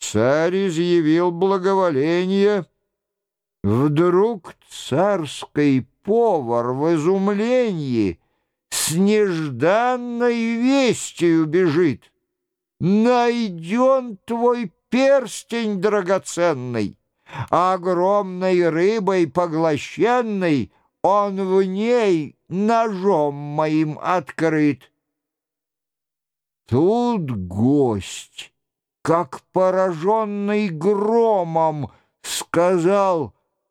Царь изъявил благоволение. Вдруг царский повар в изумлении с нежданной вестью бежит: «Найден твой перстень драгоценный, огромной рыбой поглощенный, он в ней ножом моим открыт». Тут гость, как пораженный громом, сказал: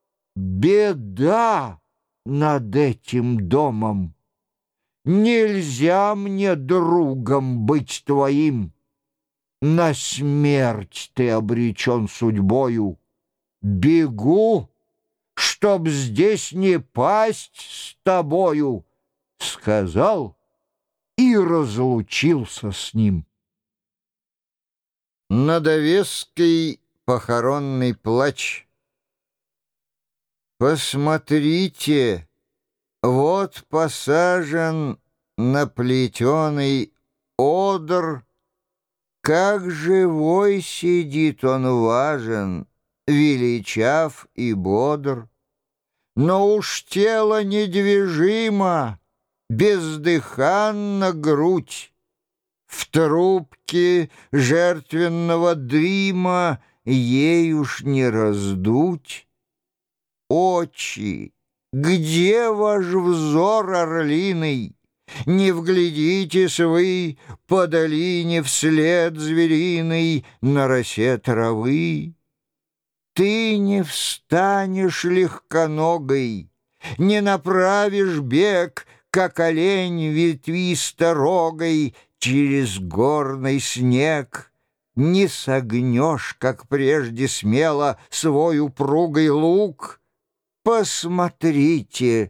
«Беда над этим домом! Нельзя мне другом быть твоим. На смерть ты обречен судьбою. Бегу, чтоб здесь не пасть с тобою», — сказал и разлучился с ним. Надовесский похоронный плач. Посмотрите, вот посажен на плетеный одр, как живой сидит он важен, величав и бодр. Но уж тело недвижимо, бездыханна грудь, в трубке жертвенного дыма ей уж не раздуть. Очи, где ваш взор орлиный? Не вглядитесь вы по долине вслед звериной на росе травы. Ты не встанешь легконогой, не направишь бег, как олень ветвисто-рогой, через горный снег, не согнешь, как прежде смело, свой упругий лук. Посмотрите,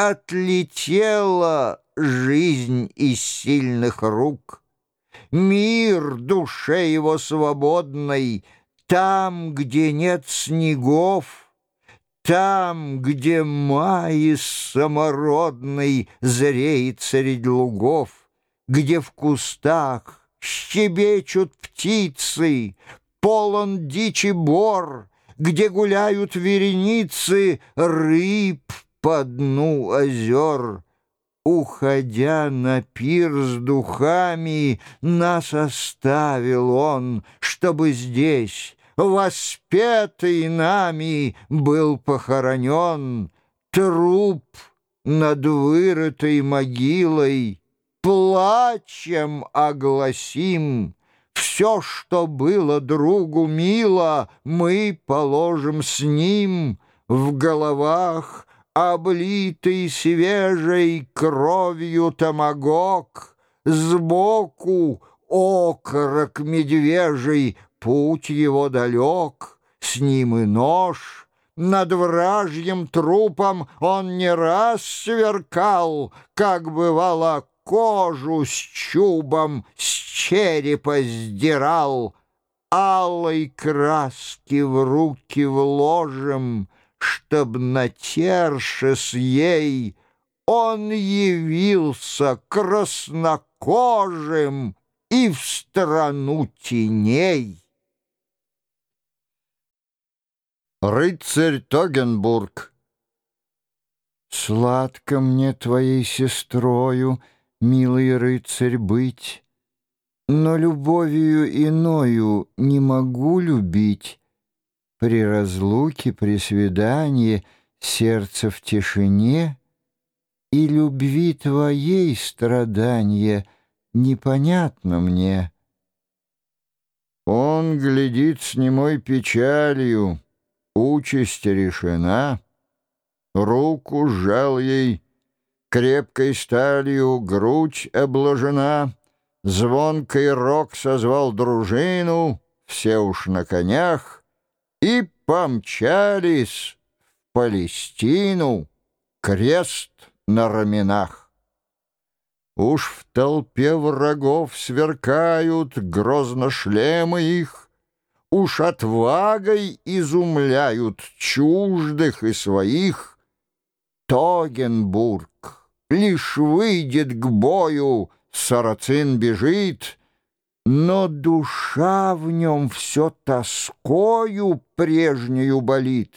отлетела жизнь из сильных рук. Мир душе его свободной, там, где нет снегов, там, где май самородный зреет средь лугов, где в кустах щебечут птицы, полон дичи бор, где гуляют вереницы рыб по дну озер. Уходя на пир с духами, нас оставил он, чтобы здесь, воспетый нами, был похоронен. Труп над вырытой могилой плачем огласим. Все, что было другу мило, мы положим с ним. В головах облитый свежей кровью томагок, сбоку окорок медвежий, путь его далек, с ним и нож. Над вражьим трупом он не раз сверкал, как бывало кожу с чубом с черепа сдирал. Алой краски в руки вложим, чтоб, натершись ей, он явился краснокожим и в страну теней. Рыцарь Тогенбург. Сладко мне твоей сестрою, милый рыцарь, быть, но любовью иною не могу любить. При разлуке, при свидании сердце в тишине, и любви твоей страдания непонятно мне. Он глядит с немой печалью, участь решена. Руку сжал ей, крепкой сталью грудь обложена, звонкий рог созвал дружину, все уж на конях, и помчались в Палестину, крест на раменах. Уж в толпе врагов сверкают грозно шлемы их, уж отвагой изумляют чуждых и своих. Тогенбург лишь выйдет к бою, сарацин бежит, но душа в нем все тоскою прежнею болит.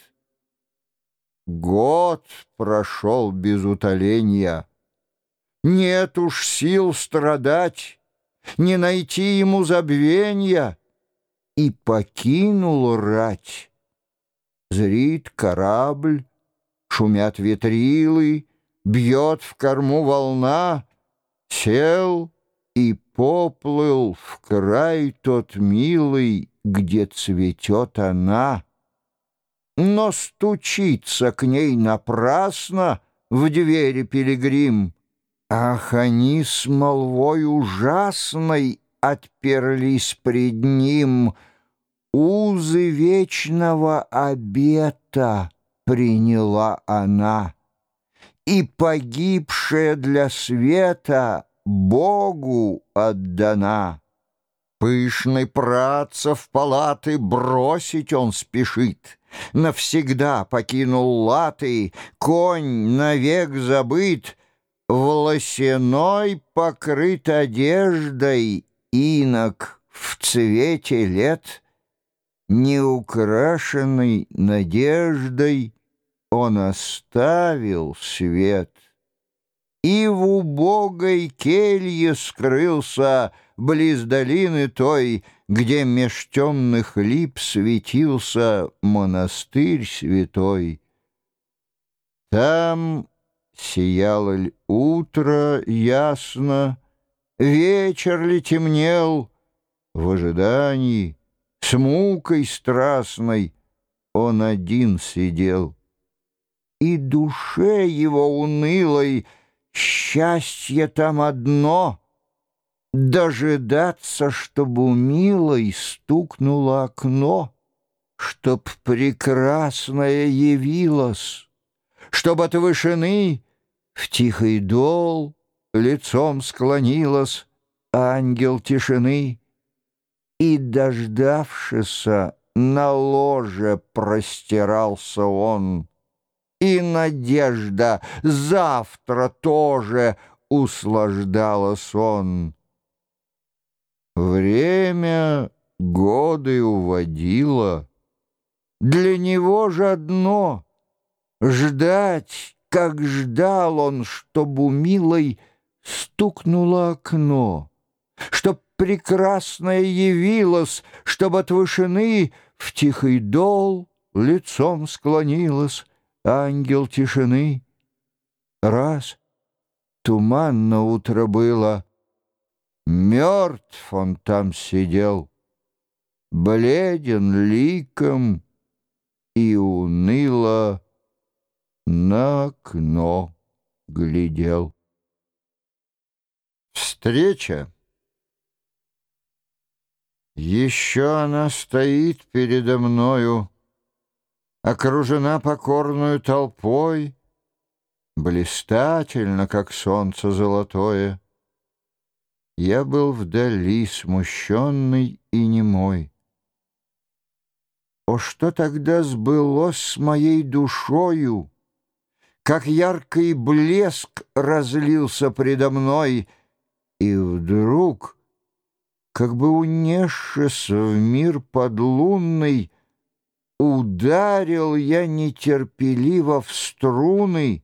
Год прошел без утоления, нет уж сил страдать, не найти ему забвенья, и покинул рать. Зрит корабль, шумят ветрилы, бьет в корму волна, сел и поплыл в край тот милый, где цветет она. Но стучится к ней напрасно в двери пилигрим. Ах, они с молвой ужасной отперлись пред ним, узы вечного обета приняла она, и погибшая для света Богу отдана. Пышный праца в палаты бросить он спешит, навсегда покинул латы, конь навек забыт, волосяной покрыт одеждой инок в цвете лет, неукрашенный надеждой он оставил свет и в убогой келье скрылся близ долины той, где меж темных лип светился монастырь святой. Там сияло ль утро ясно, вечер ли темнел, в ожидании с мукой страстной он один сидел. И душе его унылой счастье там одно — дожидаться, чтоб у милой стукнуло окно, чтоб прекрасная явилась, чтоб от вышины в тихий дол лицом склонилась ангел тишины, и, дождавшися, на ложе простирался он, и надежда завтра тоже услаждала сон. Время годы уводило, для него же одно — ждать, как ждал он, чтоб у милой стукнуло окно, чтоб прекрасная явилась, чтоб от вышины в тихий дол лицом склонилась ангел тишины. Раз туманно утро было, мертв он там сидел, бледен ликом и уныло на окно глядел. Встреча. Еще она стоит передо мною, окружена покорную толпой, блистательно, как солнце золотое. Я был вдали, смущенный и немой. О, что тогда сбылось с моей душою, как яркий блеск разлился предо мной, и вдруг, как бы унесшись в мир подлунный, ударил я нетерпеливо в струны.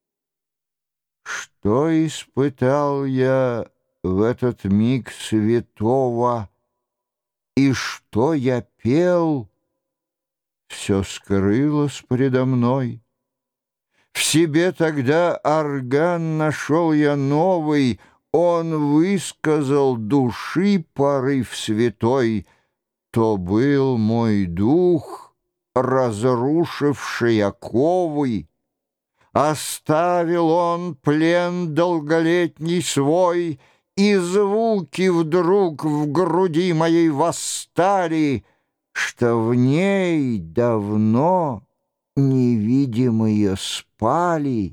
Что испытал я в этот миг святого, и что я пел, все скрылось предо мной. В себе тогда орган нашел я новый, он высказал души порыв святой. То был мой дух, разрушивший оковы. Оставил он плен долголетний свой, и звуки вдруг в груди моей восстали, что в ней давно невидимые спали.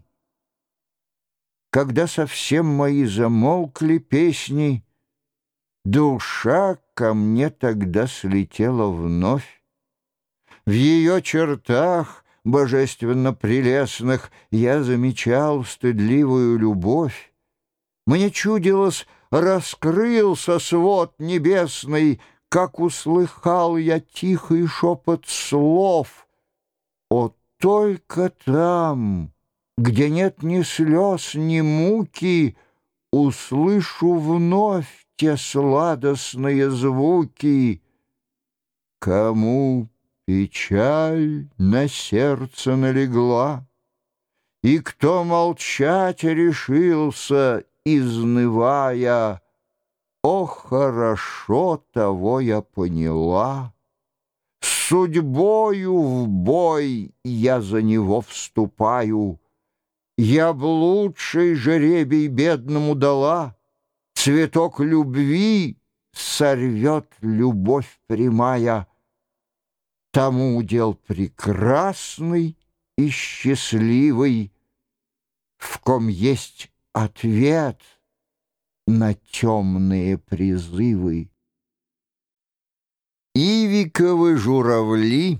Когда совсем мои замолкли песни, душа ко мне тогда слетела вновь. В ее чертах божественно прелестных я замечал стыдливую любовь. Мне чудилось, раскрылся свод небесный, как услыхал я тихий шепот слов. О, только там, где нет ни слез, ни муки, услышу вновь те сладостные звуки. Кому печаль на сердце налегла, и кто молчать решился, изнывая, о, хорошо того я поняла. С судьбою в бой я за него вступаю. Я б лучший жребий бедному дала, цветок любви сорвет любовь прямая. Тому удел прекрасный и счастливый, в ком есть ответ на темные призывы. Ивиковы журавли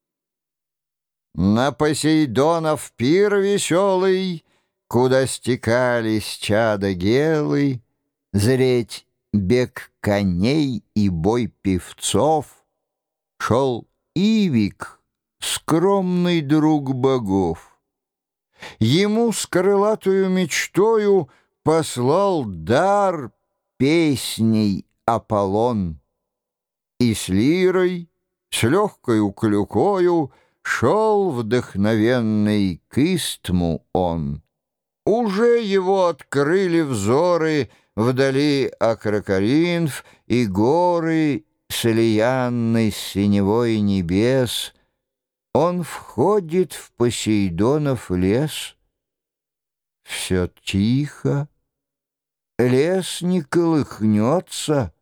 на Посейдонов пир веселый, куда стекались чада гелы, зреть бег коней и бой певцов, шел Ивик, скромный друг богов. Ему с крылатою мечтою послал дар песней Аполлон. И с лирой, с легкою клюкою шел вдохновенный к истму он. Уже его открыли взоры вдали Акракаринф и горы с лиянной синевой небес. Он входит в Посейдонов лес. Все тихо, лес не колыхнется,